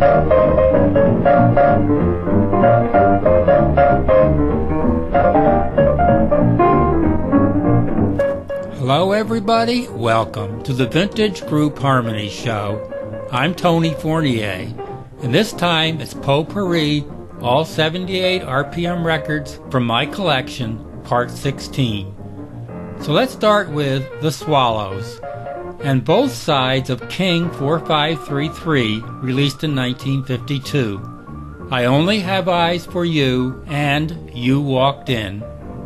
Hello everybody, welcome to the Vintage Group Harmony Show. I'm Tony Fournier, and this time it's Potpourri, all 78 RPM records from my collection, part 16. So let's start with The Swallows, and both sides of King 4533, released in 1952. I Only Have Eyes for You and You Walked In.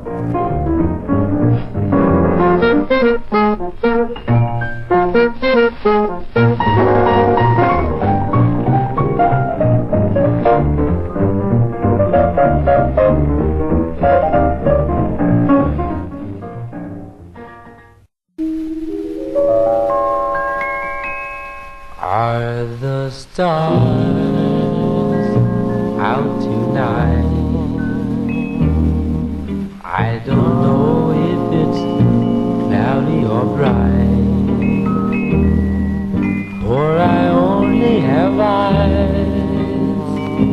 Are the stars out tonight? I don't know if it's cloudy or bright, for I only have eyes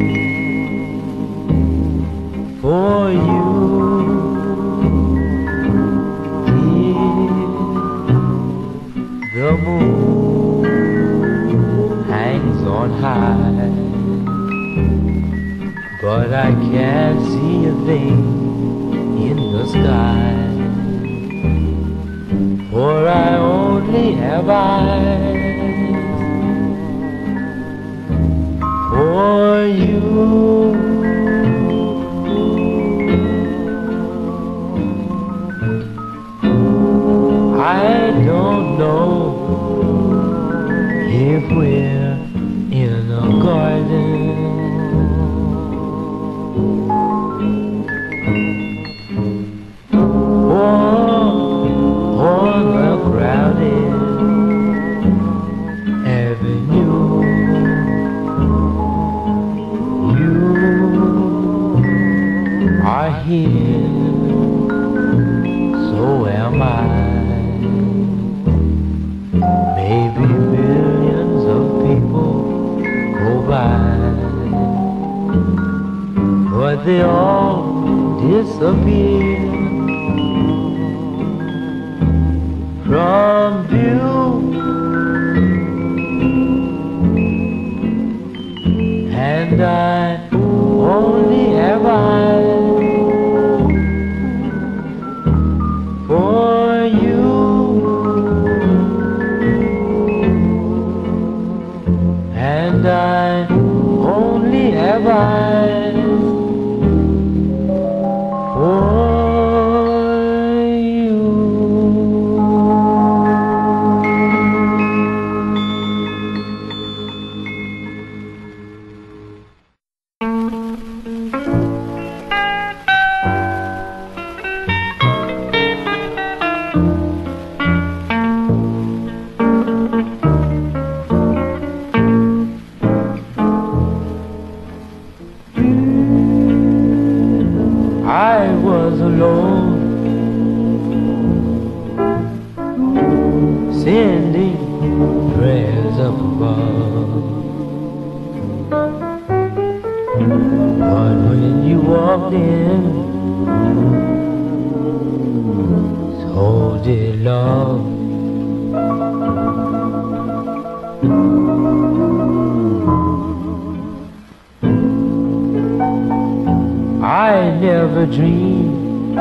for you. If the moon hangs on high, but I can't see a thing in the sky, for I only have eyes for you. I don't know if we're in a garden or a crowded avenue. You are here, so am I. Maybe millions of people go by, but they all disappear from view. And I only have eyes for you. And I only have eyes for you. I was alone, sending prayers up above, but when you walked in, so did love. I never dreamed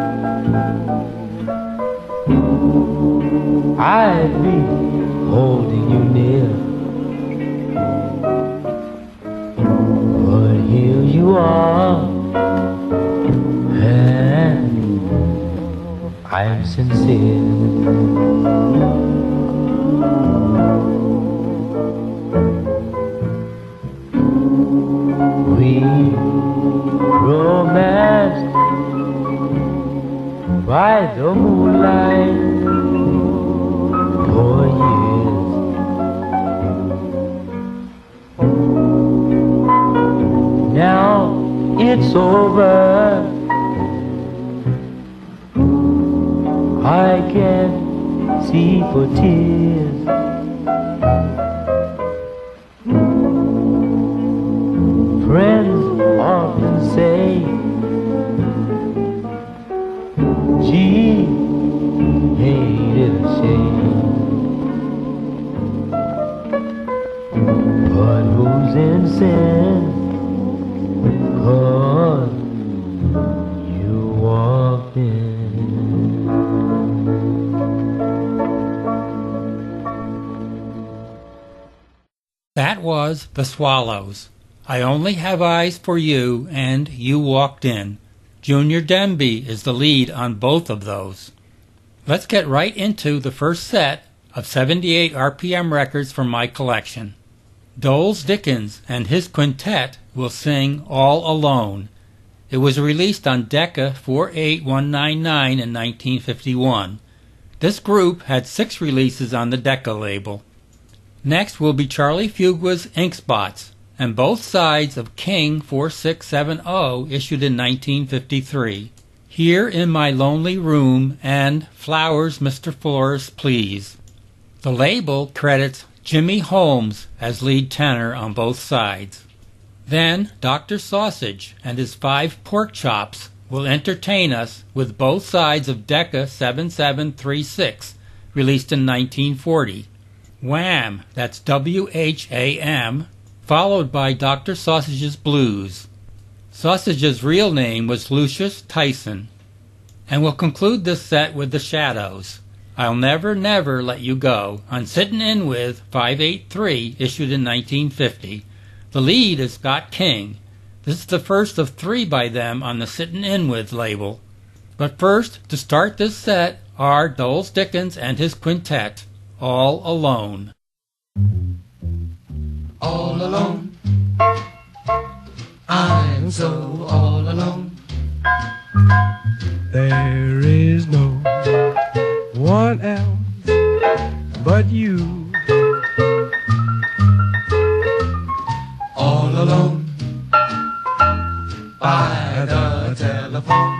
I'd be holding you near, but here you are, and I'm sincere. We romanced by the moonlight for years. Now it's over, I can't see for tears. one who's in sin, 'cause you walked in. That was The Swallows. I Only Have Eyes for You and You Walked In. Junior Demby is the lead on both of those. Let's get right into the first set of 78 RPM records from my collection. Doles Dickens and his quintet will sing All Alone. It was released on Decca 48199 in 1951. This group had 6 releases on the Decca label. Next will be Charlie Fugua's Ink Spots, and both sides of King 4670 issued in 1953. Here in My Lonely Room and Flowers, Mr. Flores, Please. The label credits Jimmy Holmes as lead tenor on both sides. Then Dr. Sausage and his 5 pork chops will entertain us with both sides of Decca 7736, released in 1940. Wham! That's W-H-A-M, followed by Dr. Sausage's Blues. Sausage's real name was Lucius Tyson. And we'll conclude this set with The Shadows. I'll Never, Never Let You Go on Sittin' In With 583, issued in 1950. The lead is Scott King. This is the first of 3 by them on the Sittin' In With label. But first, to start this set, are Doles Dickens and his quintet, All Alone. All alone, I'm so all alone. There is no one else but you. All alone, by the telephone.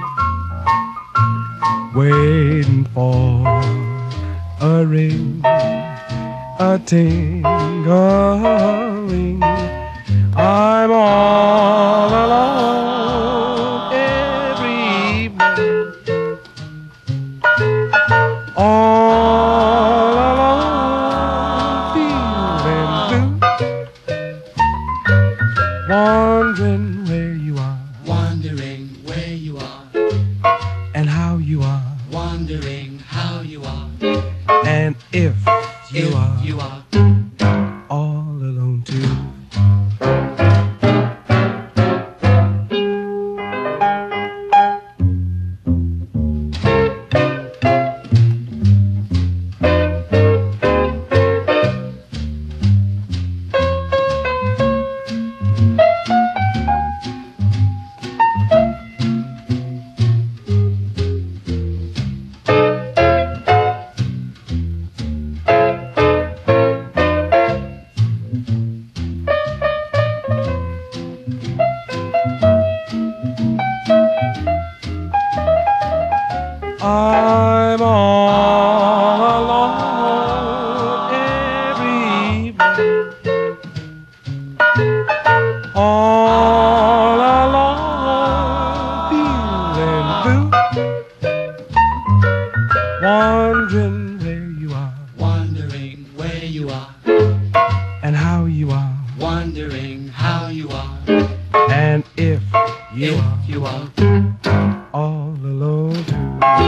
Waiting for a ring, a ting-a-ling. I'm all alone every evening, all alone feeling blue, wondering where you are, Wondering where you are, and how you are, wondering how you are, and if you if are you are. all alone too. I'm all alone every evening, all alone feeling blue, wondering where you are, Wondering where you are, and how you are, wondering how you are, and if you if you are. are all alone too.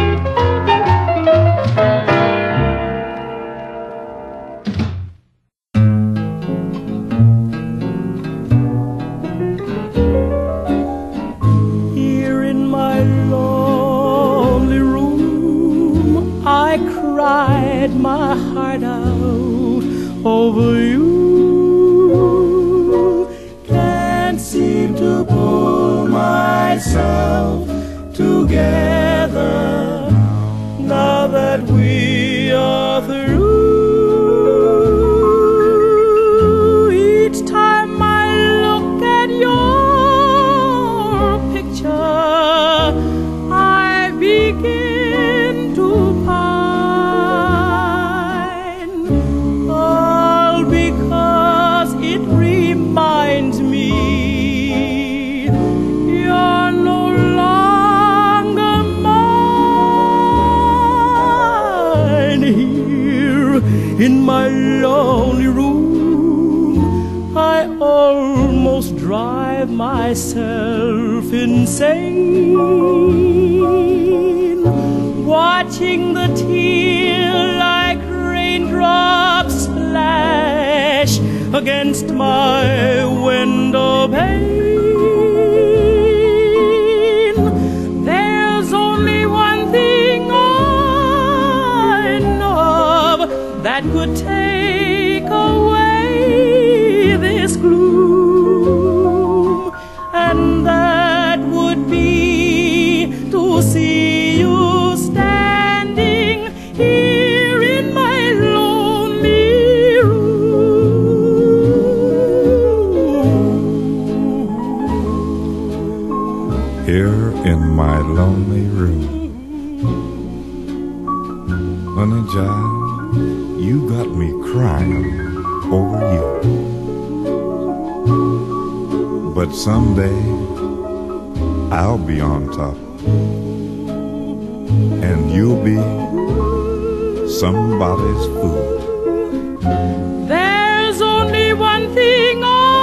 Here in my lonely room, I cried my heart out over you. Can't seem to pull myself drive myself insane, watching the tear-like raindrops splash against my window pane. There's only one thing I know of that could take away this gloom, and that would be to see you standing here in my lonely room. Here in my lonely room. Honey child, you got me crying over you. But someday I'll be on top, and you'll be somebody's fool. There's only one thing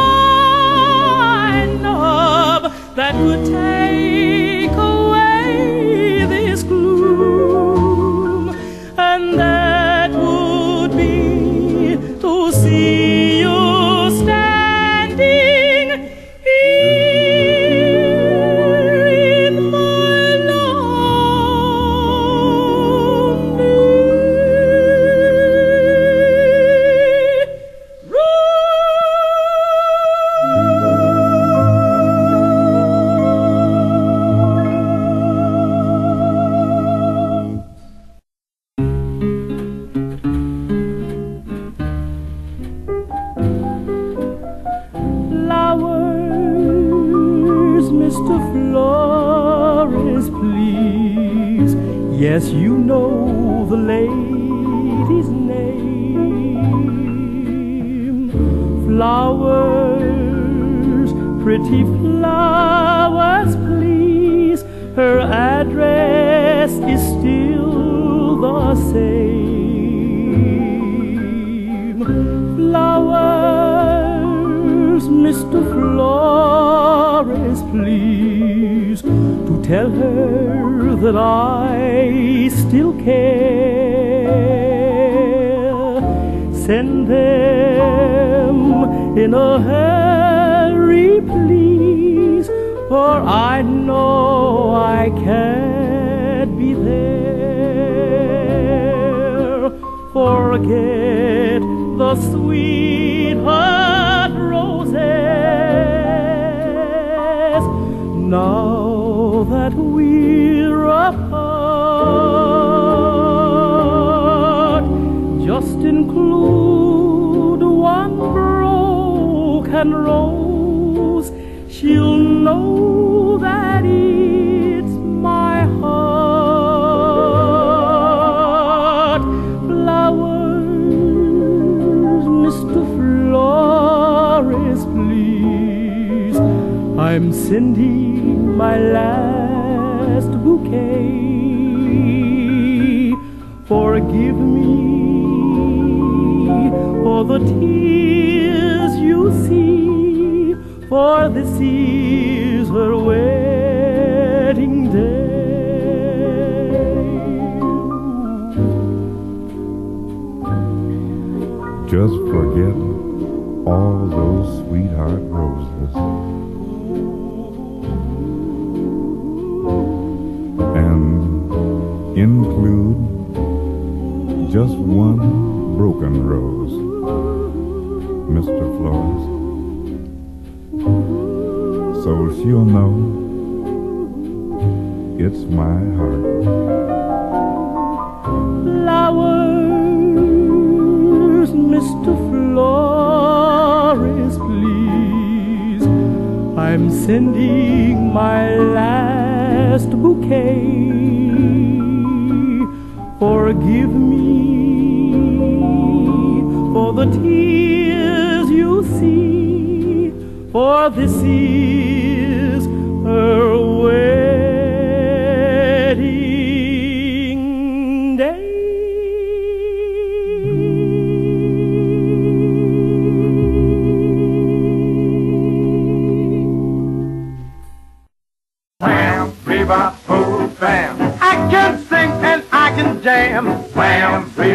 I know of that would take away this gloom, and that would be to see you standing here in my lonely flowers, Mr. Flores, please. Yes, you know the lady's name. Flowers, pretty flowers, please. Her address is still the same. Flowers, Mr. Flores, please, to tell her that I still care. Send them in a hurry, please, for I know I can't be there. Forget the sweetheart roses, now that we're apart. Just include one broken rose, she'll know that it's my heart. Flowers, Mr. Flores, please, I'm sending my last bouquet. Forgive me for the tears you see, for this is her wedding day. Just forget all those sweetheart roses and include just one broken rose, Mr. Flores, so she'll know it's my heart. Flowers, Mr. Flores, please, I'm sending my last bouquet. Forgive me for the tears you see, for this is her wedding day.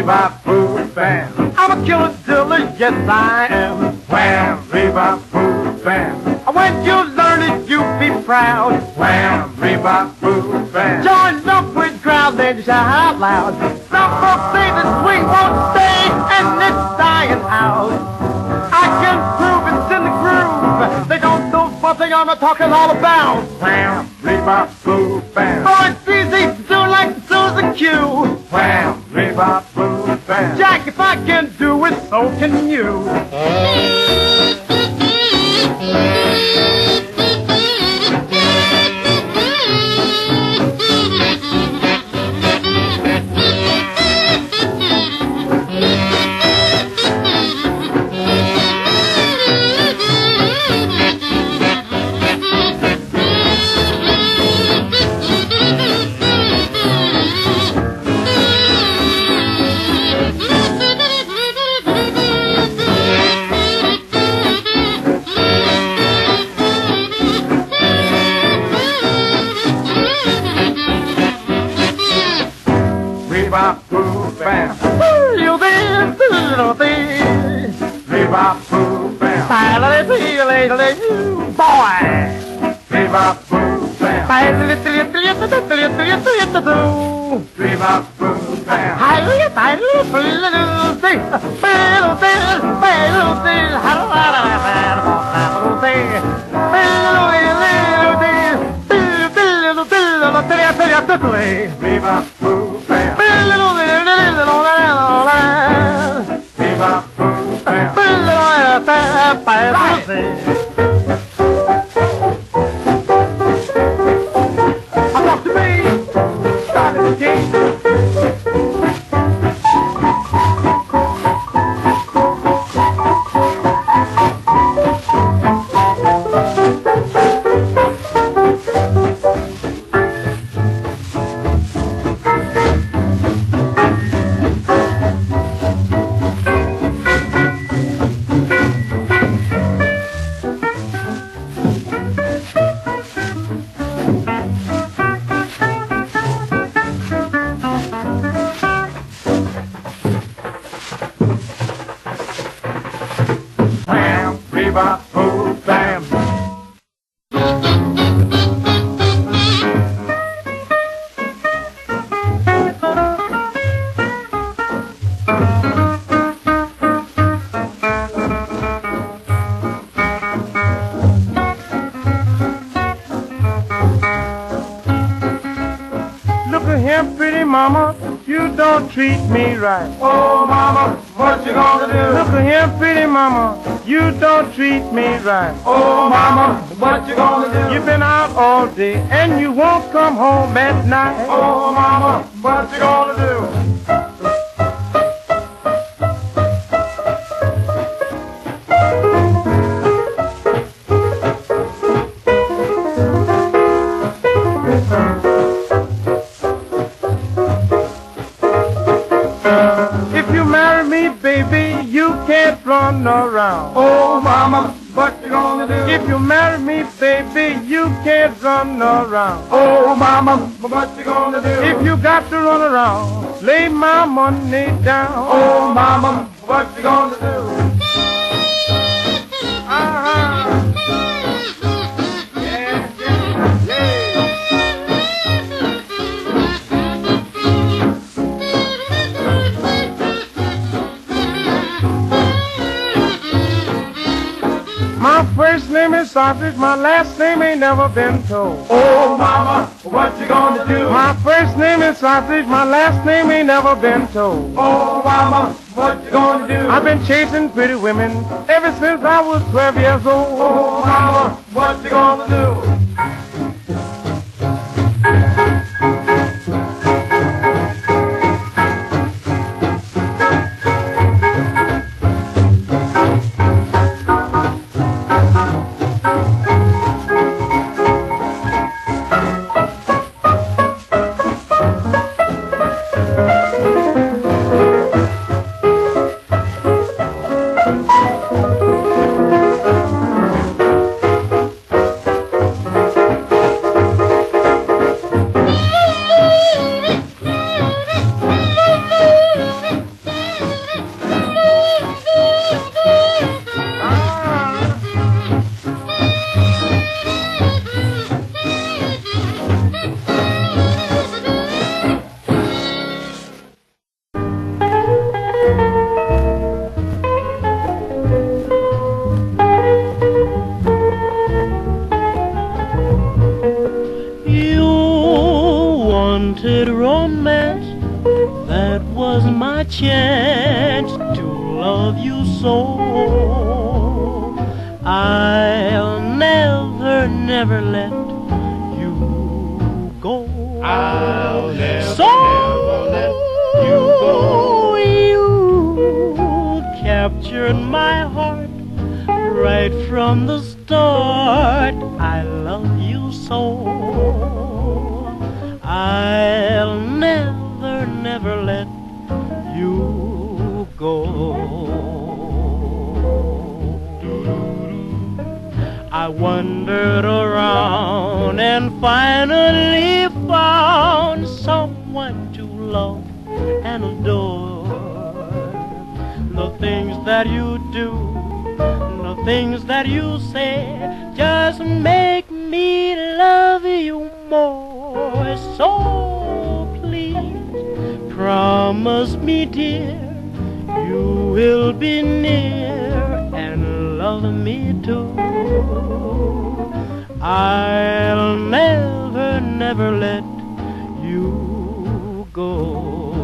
bebop, boo, bam. I'm a killer diller, yes I am. Wham, bebop, boo, bam. When you learn it, you be proud. Wham, bebop, boo, bam. Join up with crowd, then you shout out loud. Some folks say the swing won't stay, and it's dying out. I can prove it's in the groove. They don't know what thing I'm talking all about. Wham, bebop, boo, bam. Oh, it's easy to do like the Susan Q. Wham, bebop, boo, bam. Jack, if I can do it, so can you. Bebop, boo, bam. You did, bebop, boo, bam. Boy. Bebop, boo, bam. Bebop, boo, bam. Bebop, boo, bam. Bebop, boo, bam. Talk to me. Start it again. Bebop, boo, bam. Look at here, pretty mama, you don't treat me right. Oh, mama, what you gonna do? Look at here, pretty mama, you don't treat me right. Oh, mama, what you gonna do? You've been out all day and you won't come home at night. Oh, mama, what you gonna do? If you marry me, baby, you can't run around. Oh, mama, what you gonna do? If you marry me, baby, you can't run around. Oh, mama, what you gonna do? If you got to run around, lay my money down. Oh, mama, what you gonna do? My first name is Sausage, my last name ain't never been told. Oh, mama, what you gonna do? My first name is Sausage, my last name ain't never been told. Oh, mama, what you gonna do? I've been chasing pretty women ever since I was 12 years old. Oh, mama, what you gonna do? wanted romance. That was my chance to love you so. I'll never, never let you go. I'll never, So never let you go. You captured my heart right from the start. I love you so. I'll never, never let you go. I wandered around and finally found someone to love and adore. The things that you do, the things that you say, just make me love you more. So please promise me, dear, you will be near and love me too. I'll never, never let you go.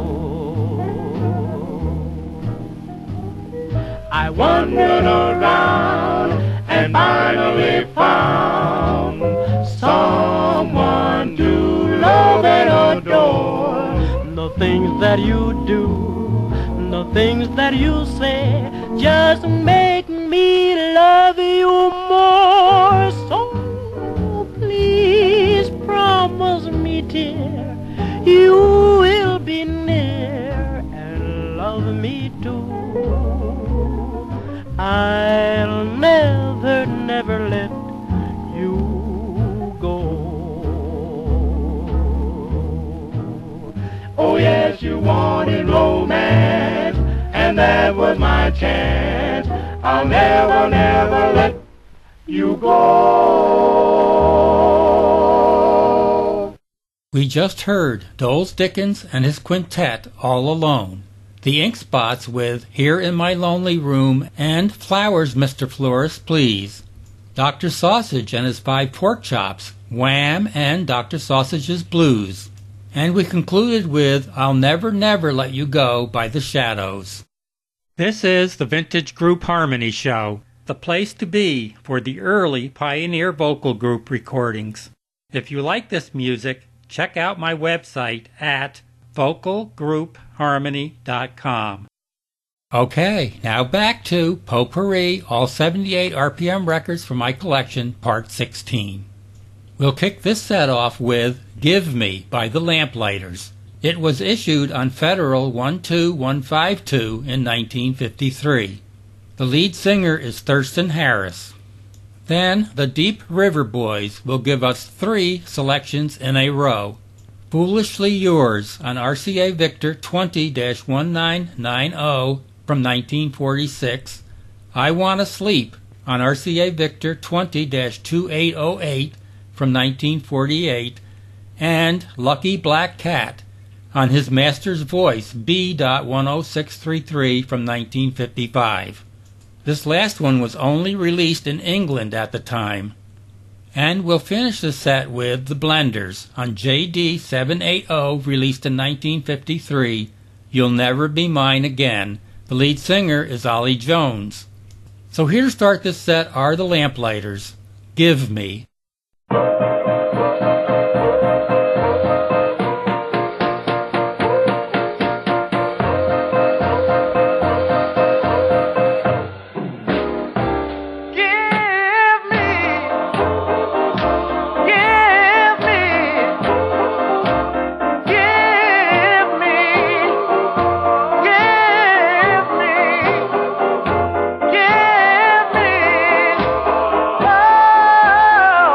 I wandered around and finally found someone to love and adore. The things that you do, the things that you say, just make me love you more. So please promise me, dear, you will be near and love me too. I'll never, never let you go. Oh yes, you wanted romance, and that was my chance. I'll never, never let you go. We just heard Doles Dickens and his quintet, All Alone, the Ink Spots with Here in My Lonely Room and Flowers, Mr. Florist, Please, Dr. Sausage and his 5 Pork Chops, Wham, and Dr. Sausage's Blues. And we concluded with I'll Never, Never Let You Go by The Shadows. This is the Vintage Group Harmony Show, the place to be for the early Pioneer Vocal Group recordings. If you like this music, check out my website at vocalgroupharmony.com. Okay, now back to Potpourri, all 78 RPM records from my collection, Part 16. We'll kick this set off with Give Me by the Lamplighters. It was issued on Federal 12152 in 1953. The lead singer is Thurston Harris. Then the Deep River Boys will give us 3 selections in a row. Foolishly Yours on RCA Victor 20-1990 from 1946, I Wanna Sleep on RCA Victor 20-2808 from 1948, and Lucky Black Cat on his Master's Voice B.10633 from 1955. This last one was only released in England at the time. And we'll finish the set with The Blenders on JD 780, released in 1953, You'll Never Be Mine Again. The lead singer is Ollie Jones. So here to start this set are the Lamplighters. Give Me. Oh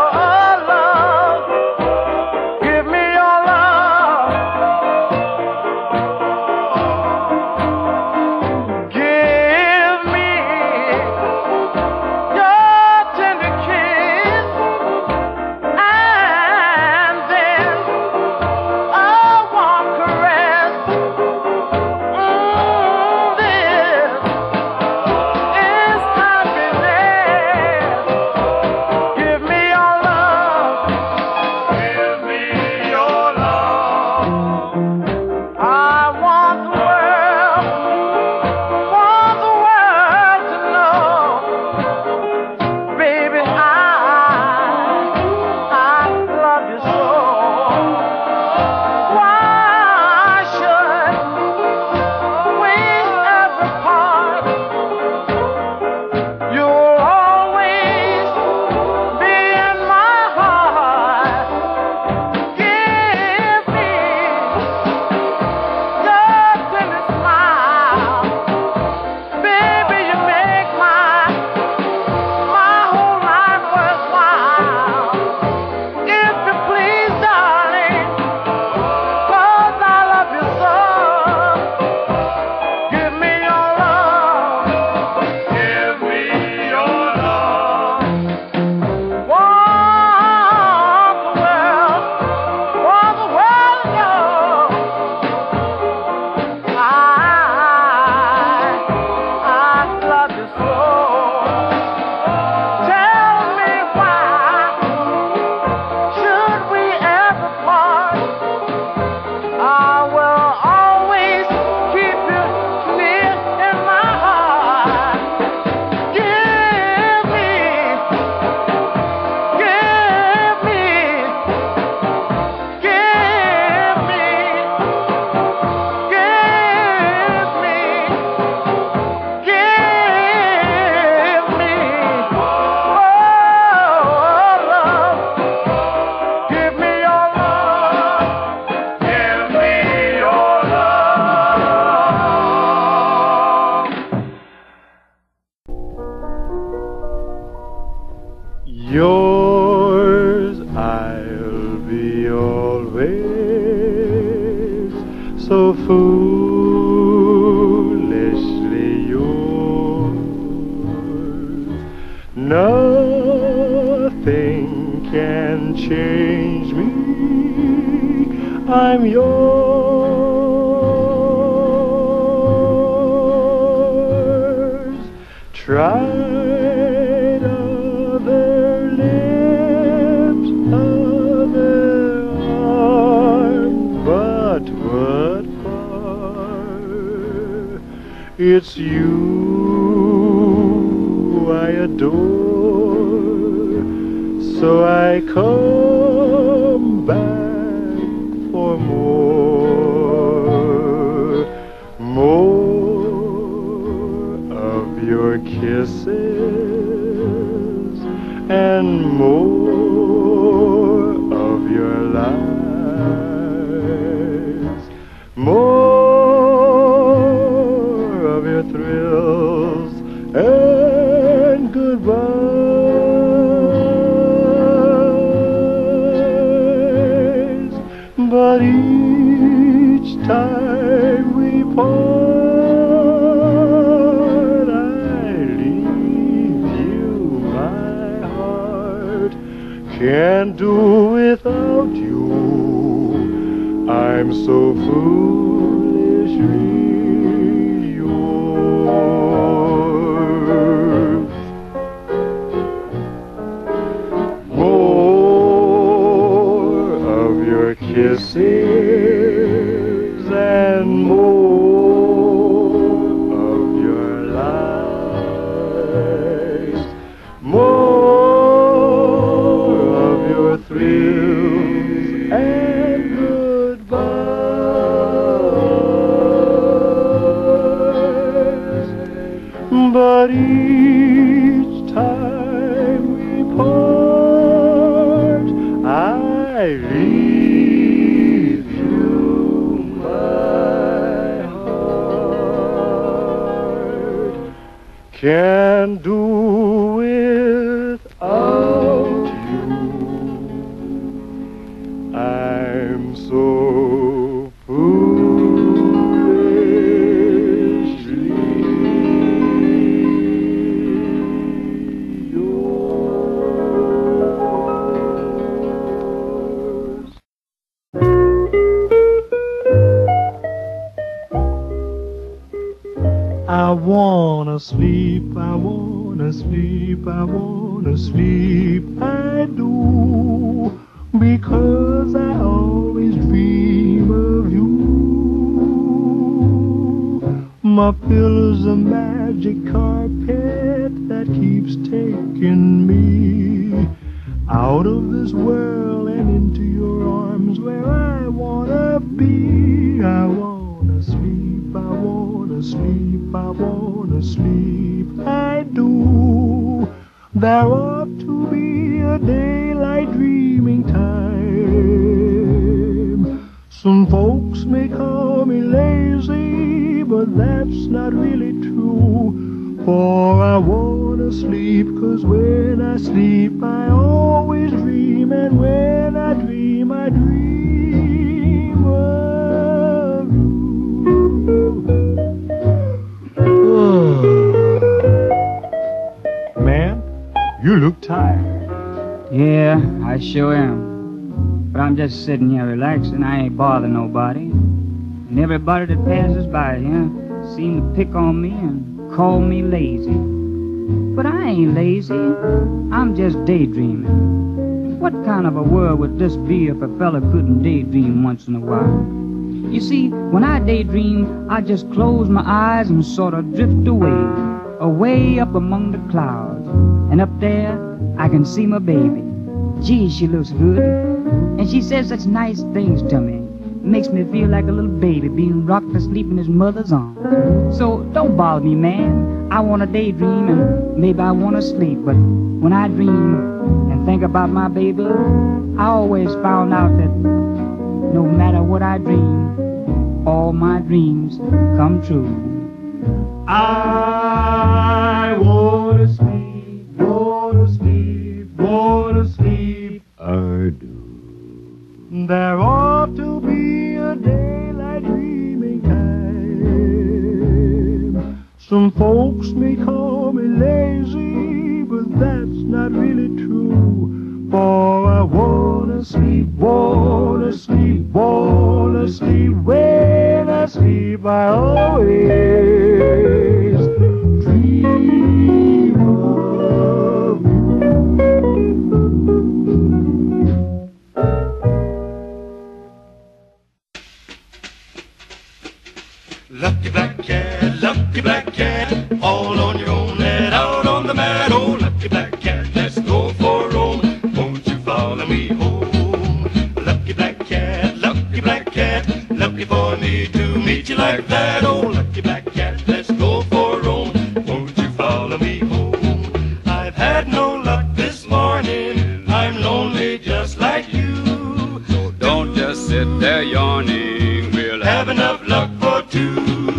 Yours I'll be always, so foolishly yours. Nothing can change me, I'm yours. Tried other lips, other arms, but what for? It's you I adore, so I come back for more of your kisses and more of your lies, more of your thrills and goodbyes. But each time we part, I leave you, my heart can't do without you. I'm so foolishly yours. More of your kisses and more of your lies, more of your thrills and goodbyes. But each time we part, I leave you, my heart can't do without you. I'm so foolishly yours. I wanna sleep, I wanna sleep, I wanna sleep, I do, because I always dream of you. My pillow's a magic carpet that keeps taking me out of this world and into your arms where I wanna be. I wanna sleep, I wanna sleep, I wanna sleep, I do. There ought to be a daylight dreaming time. Some folks may call me lazy, but that's not really true. For I wanna sleep, 'cause when I sleep I always dream, and when I dream of you. Man, you look tired. Yeah, I sure am. But I'm just sitting here relaxing. I ain't bothering nobody. And everybody that passes by here seem to pick on me and call me lazy. But I ain't lazy. I'm just daydreaming. What kind of a world would this be if a fella couldn't daydream once in a while? You see, when I daydream, I just close my eyes and sort of drift away up among the clouds. And up there, I can see my baby. Gee, she looks good. And she says such nice things to me. Makes me feel like a little baby being rocked asleep in his mother's arms. So don't bother me, man. I want to daydream and maybe I want to sleep. But when I dream and think about my baby, I always found out that no matter what I dream, all my dreams come true. I want to sleep, want to sleep, want not really true. For I wanna sleep, wanna sleep, wanna sleep. When I sleep, I always dream of you. Lucky black cat, all on your own, head out on the meadow. Lucky black cat, let's go for a roam. Won't you follow me home? Lucky black cat, lucky for me to meet you like that. Oh, lucky black cat, let's go for a roam. Won't you follow me home? I've had no luck this morning, I'm lonely just like you. So don't just sit there yawning, we'll have enough luck for two.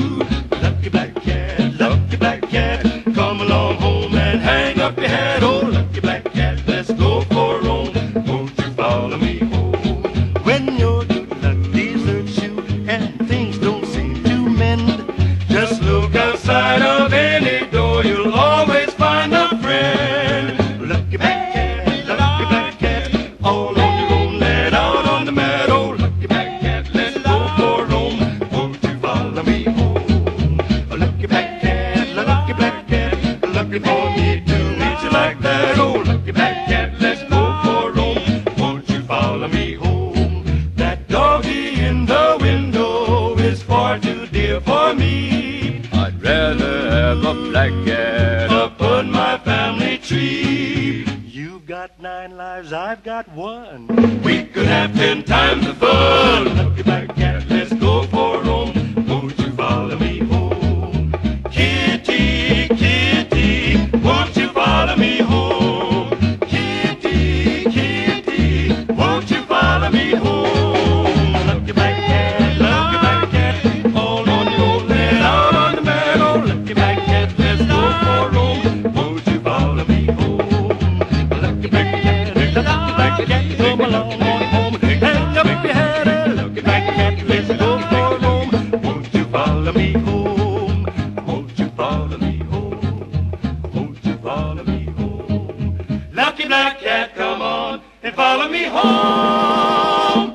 Lucky black cat, come along home and hang up your hat. Oh, lucky black cat, let's go for a roam. Won't you follow me home? When your good luck deserts you and things don't seem to mend, just look outside of any door, you'll always find a friend. Lucky black cat, all on your own, let out on the meadow. Lucky black cat, let's go for a roam. Won't you follow me home? Lucky black cat, lucky for me to meet you like that. Oh, lucky black cat, let's go for a roam. Won't you follow me home? That doggy in the window is far too dear for me. I'd rather have a black cat up on my family tree. You've got 9 lives, I've got 1. We could have 10 times the fun. Lucky black cat, let's go for a roam. Won't you follow me home? Kitty, kitty, won't you follow me home? Kitty, kitty, won't you follow me home? Lucky black cat, all on your own, let out on the meadow. Lucky black cat, let's go for a roam. Won't you follow me home? Lucky black cat, come along home, hang up your hat. Lucky black cat, let's go for a roam. Won't you follow me home? Won't you follow me home? Won't you follow me home? Lucky black cat, come on and follow me home.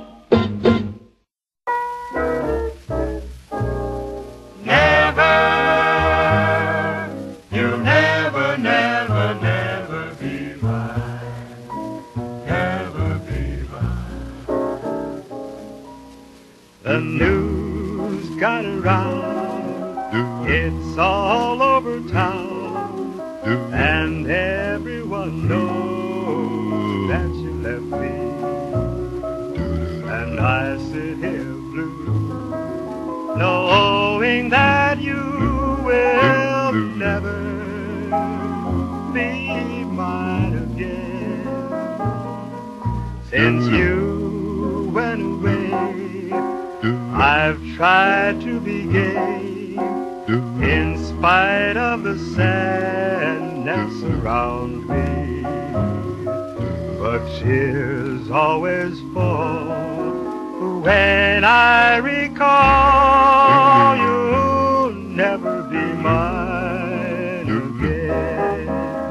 Never, you'll never, never, never be mine. Never be mine. The news got around, it's all over town, and everyone knows that you left me. And I sit here blue, knowing that you will never be mine again. Since you went away, I've tried to be gay, in spite of the sadness around me. But tears always fall when I recall you'll never be mine again.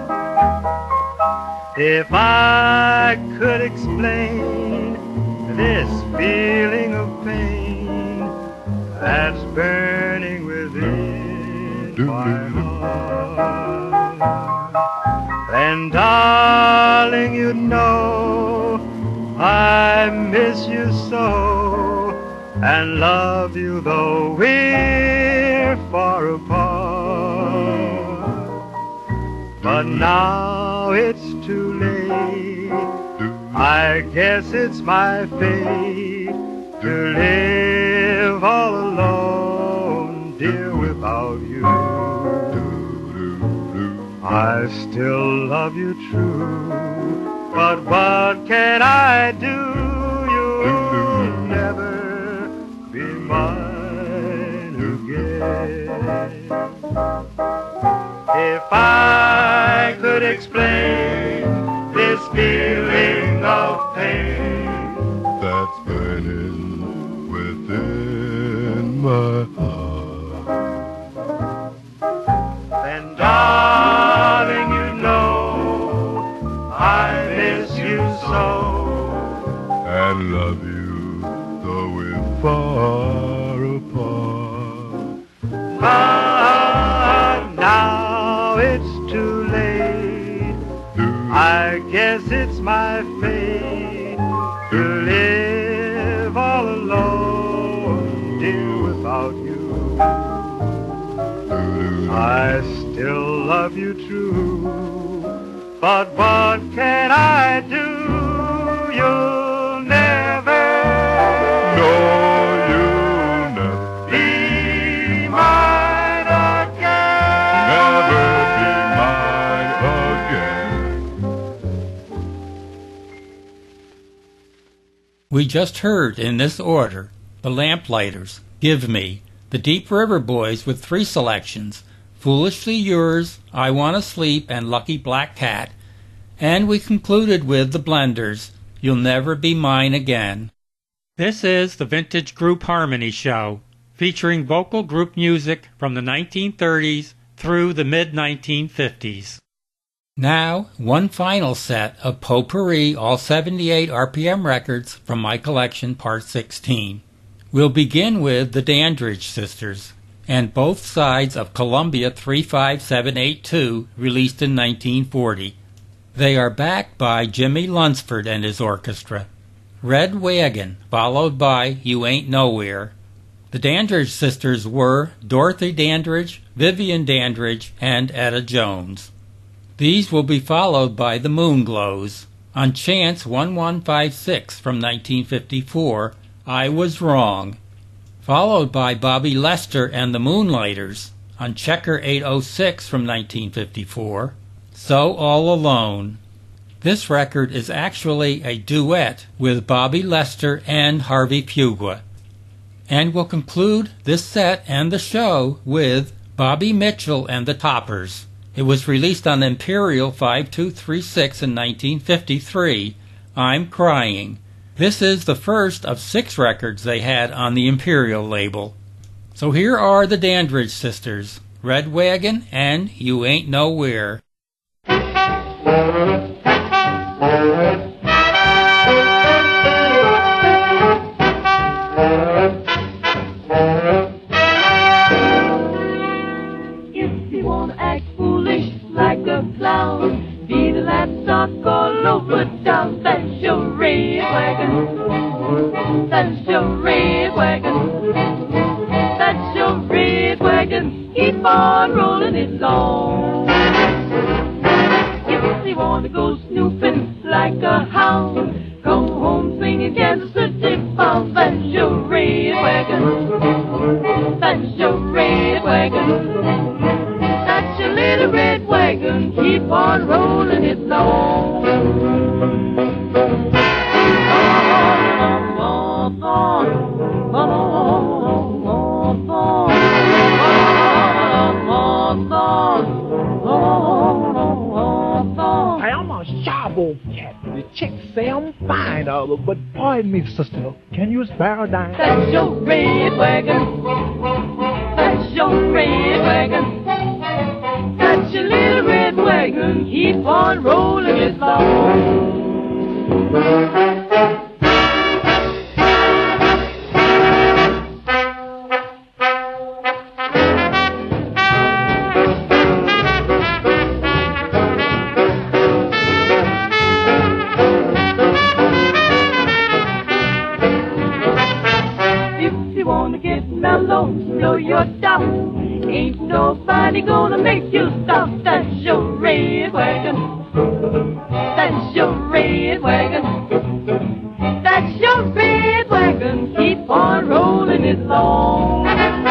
If I could explain this feeling of pain that's burning within my heart, then darling, you'd know I miss you so, and love you though we're far apart. But now it's too late, I guess it's my fate to live all alone, dear, without you. I still love you true, but what can I do? You'll never be mine again. If I could explain this feeling of pain that's burning within my heart, then darling, you know and love you, though we're far apart. But now it's too late. I guess it's my fate to live all alone, dear, without you. I still love you true, but what can I do? You'll never, no, you'll never be mine again. Never be mine again. We just heard in this order the Lamplighters, Give Me, the Deep River Boys with 3 selections, Foolishly Yours, I Wanna Sleep, and Lucky Black Cat, and we concluded with the Blenders, You'll Never Be Mine Again. This is the Vintage Group Harmony Show, featuring vocal group music from the 1930s through the mid-1950s. Now, one final set of potpourri all 78 RPM records from my collection, Part 16. We'll begin with the Dandridge Sisters, and both sides of Columbia 35782, released in 1940. They are backed by Jimmy Lunsford and his orchestra. Red Wagon, followed by You Ain't Nowhere. The Dandridge Sisters were Dorothy Dandridge, Vivian Dandridge, and Etta Jones. These will be followed by the Moonglows. On Chance 1156 from 1954, I Was Wrong. Followed by Bobby Lester and the Moonlighters. On Checker 806 from 1954, So All Alone. This record is actually a duet with Bobby Lester and Harvey Pugwa. And we'll conclude this set and the show with Bobby Mitchell and the Toppers. It was released on Imperial 5236 in 1953, I'm Crying. This is the first of 6 records they had on the Imperial label. So here are the Dandridge Sisters, Red Wagon and You Ain't Nowhere. If you wanna act foolish like a clown, be the lapdog all over town. That's your red wagon. That's your red wagon. That's your red wagon. Keep on rolling it long. If you wanna go snooping like a hound, come home singing Kansas City bound. That's your red wagon. That's your red wagon. That's your little red wagon. Keep on rolling it long. Hey, I'm a sharp old cat. The chicks say I'm fine, but pardon me, sister, can you spare a dime? That's your red wagon. That's your red wagon. That's your little red wagon. Keep on rolling it long. Blow your top. Ain't nobody gonna make you stop. That's your red wagon. That's your red wagon. That's your red wagon. Keep on rolling it long.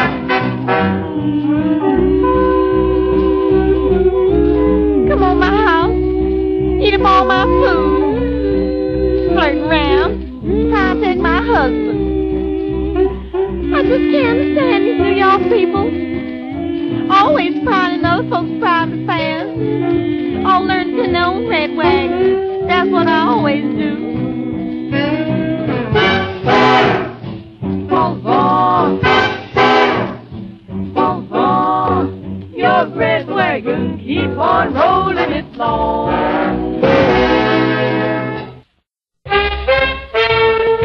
Come on my house, eat up all my food, flirting around, trying to take my husband. I just can't stand these New York people. Always prying in other folks' private affairs. All learn to know red wagon. That's what I always do. Your red wagon, keep on rolling it long.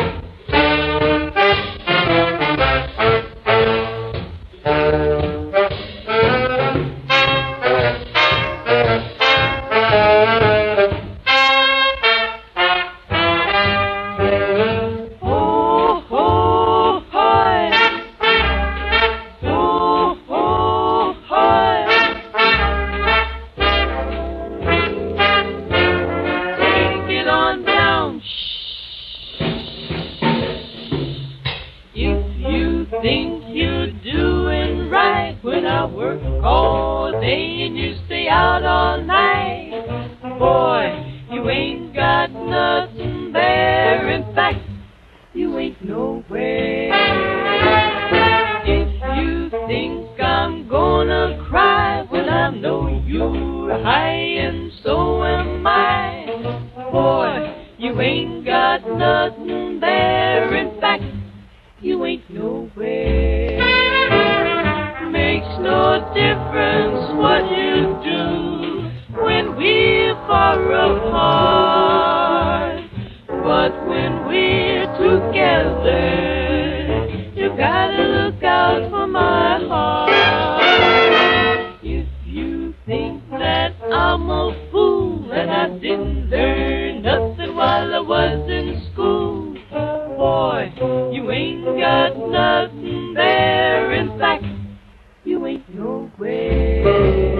you ain't got nothing there. In fact, you ain't nowhere. If you think I'm gonna cry when I know you're high and so am I, boy, you ain't got nothing there. In fact, you ain't nowhere. Makes no difference what you do when we're far apart, but when we're together, you gotta look out for my heart. If you think that I'm a fool and I didn't learn nothing while I was in school, boy, you ain't got nothing there. In fact, you ain't nowhere.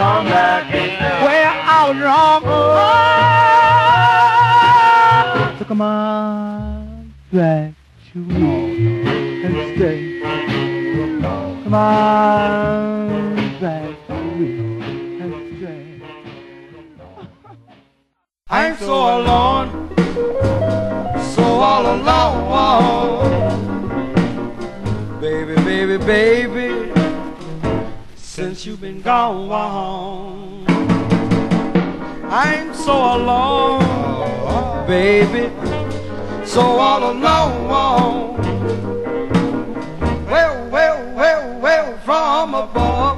come back again. Where I was wrong. Oh, so come on back to me and stay. Come on back to me and stay. I'm so alone, so all alone. Baby, baby, baby, since you've been gone, I'm so alone, baby, so all alone. Well, well, well, well, from above,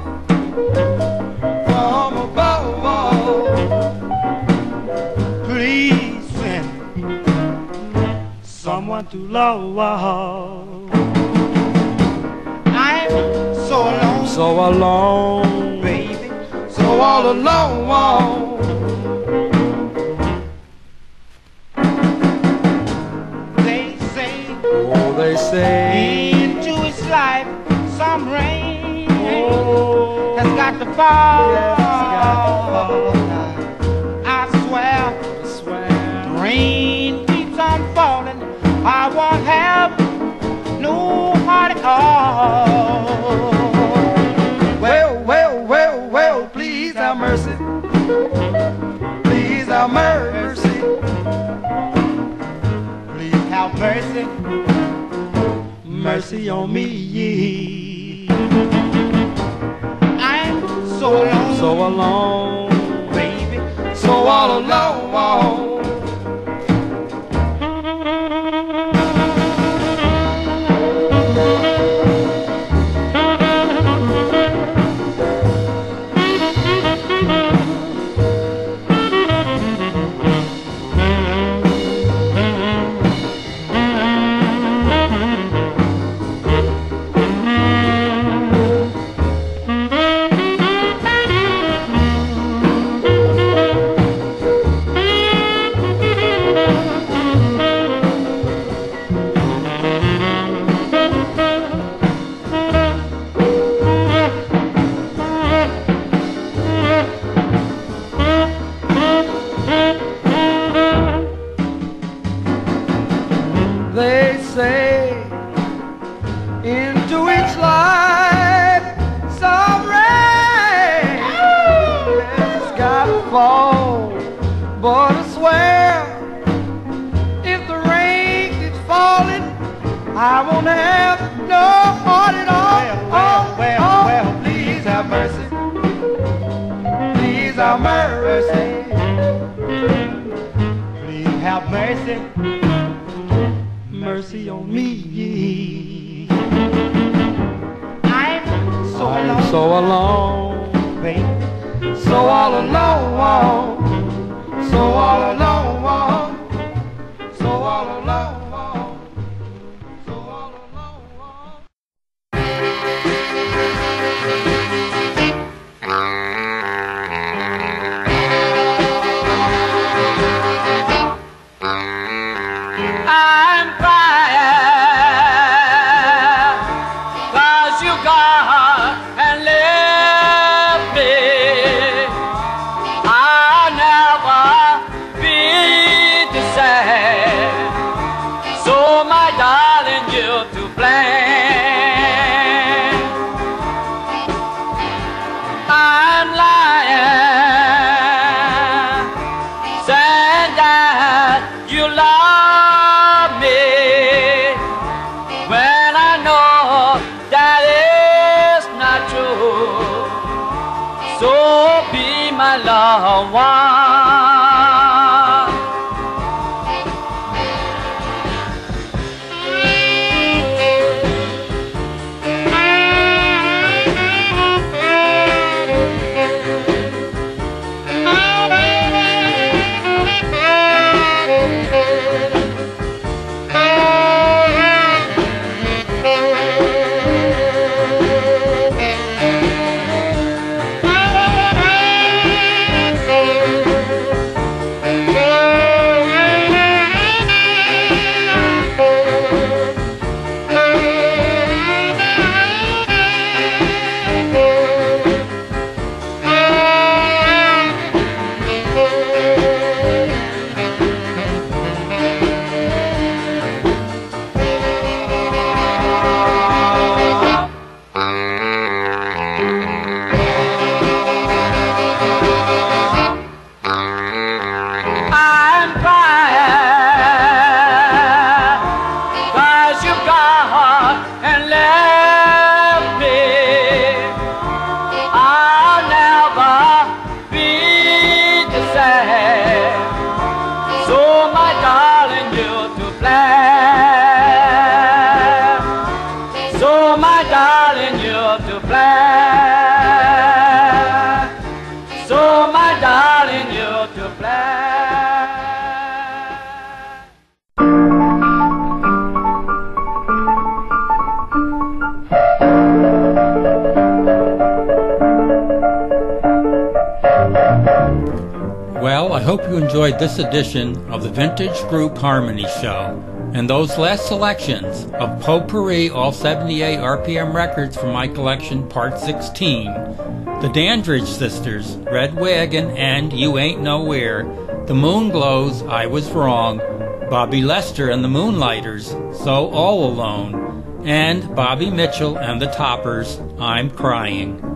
please send someone to love. I'm so alone, baby, so all alone. They say into his life some rain has got to fall. I swear, the rain keeps on falling. I won't have no heart at all. well, well, well, well, please have mercy. Please have mercy. Please have mercy. Mercy on me. I'm so alone, baby, so all alone. They say into each life some rain has got to fall, but I swear if the rain keeps falling, I won't have no heart at all. Well, please have mercy. Please have mercy. please have mercy. Mercy on me. I'm so alone, baby, so all alone, so all alone, so all alone. I'm crying 'cause you gone and left me. I'll never be the same. So my darling, you're to blame. I'm lying, saying that you love me when I know that is not true. So be my loved one. Well, I hope you enjoyed this edition of the Vintage Group Harmony Show and those last selections of Potpourri All 78 RPM Records from my collection, Part 16. The Dandridge Sisters, Red Wagon and You Ain't Nowhere, The Moonglows, I Was Wrong, Bobby Lester and the Moonlighters, So All Alone, and Bobby Mitchell and the Toppers, I'm Crying.